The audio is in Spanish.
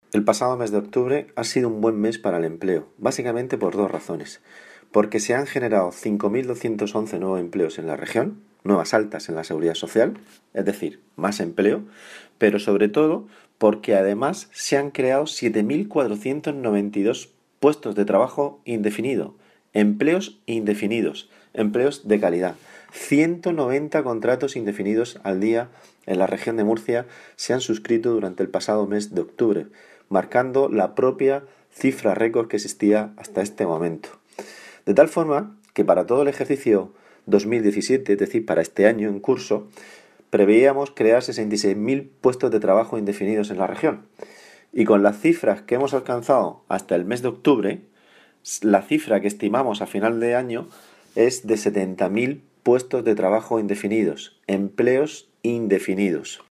El pasado mes de octubre ha sido un buen mes para el empleo, básicamente por dos razones. Porque se han generado 5.211 nuevos empleos en la región, nuevas altas en la seguridad social, es decir, más empleo, pero sobre todo porque además se han creado 7.492 puestos de trabajo indefinido, empleos indefinidos, empleos de calidad. 190 contratos indefinidos al día en la región de Murcia se han suscrito durante el pasado mes de octubre, marcando la propia cifra récord que existía hasta este momento. De tal forma que para todo el ejercicio 2017, es decir, para este año en curso, preveíamos crear 66.000 puestos de trabajo indefinidos en la región. Y con las cifras que hemos alcanzado hasta el mes de octubre, la cifra que estimamos a final de año es de 70.000 puestos de trabajo indefinidos, empleos indefinidos.